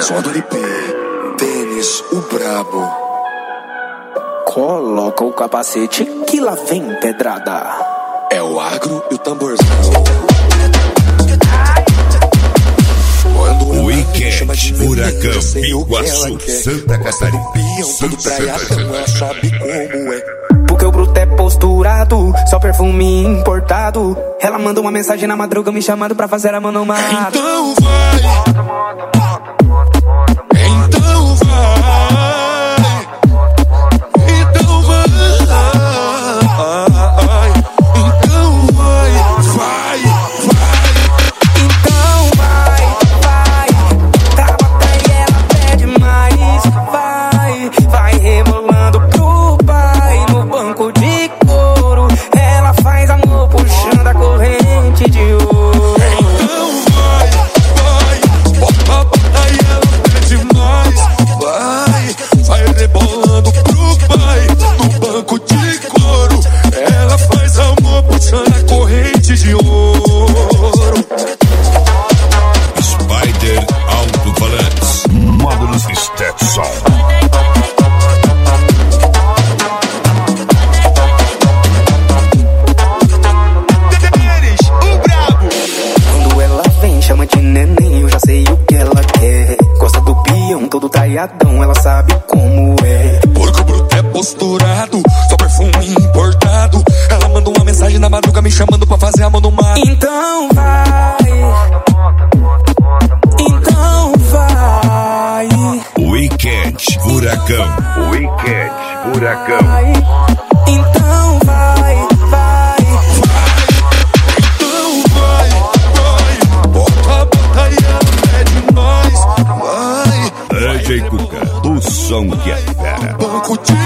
Só do LP, Denis, o brabo. Coloca o capacete que lá vem pedrada. É o agro e o tamborzão. Weekend, Furacão, Iguaçu, Santa Catarina. Tudo praiadão, ela sabe como é. Porque o bruto é posturado, só perfume importado. Ela manda uma mensagem na madruga me chamando pra fazer a mão no mato. Então vai. Então vai. Então vai. Então vai. Vai. Então vai. Pra bater ela pede mais. Vai rebolando pro pai no banco de couro. Ela faz amor puxando a corrente de ouro. Então vai. Bota aí ela pede mais. Vai rebolando pro pai no banco de couro. Ela faz amor puxando a corrente de ouro. Spider Alto-Falantes, módulos Stetson. Quando ela vem, chama de neném, eu já sei o que ela quer. Gosta do peão, todo traiadão, ela sabe como é. Porco bruto é posturado, só perfume importado. Ela manda uma mensagem na madruga me chamando pra fazer a mão no mar. Então vai. Então vai. Weekend, Furacão. Weekend, Furacão. Então vai. Então vai. Bota aí ela pede mais. Vai. DJ Cuca, o som que é fera. Banco de